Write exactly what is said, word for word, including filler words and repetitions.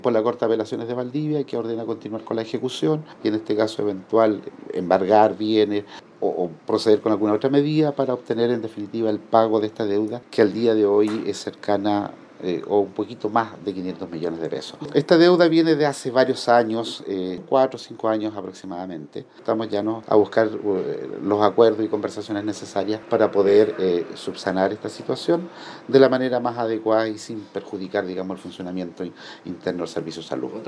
por la Corte de Apelaciones de Valdivia, que ordena continuar con la ejecución y en este caso eventual embargar bienes o, o proceder con alguna otra medida para obtener en definitiva el pago de esta deuda que al día de hoy es cercana eh, o un poquito más de quinientos millones de pesos. Esta deuda viene de hace varios años, eh, cuatro o cinco años aproximadamente. Estamos ya ¿no? a buscar eh, los acuerdos y conversaciones necesarias para poder eh, subsanar esta situación de la manera más adecuada y sin perjudicar, digamos, el funcionamiento interno del Servicio de Salud.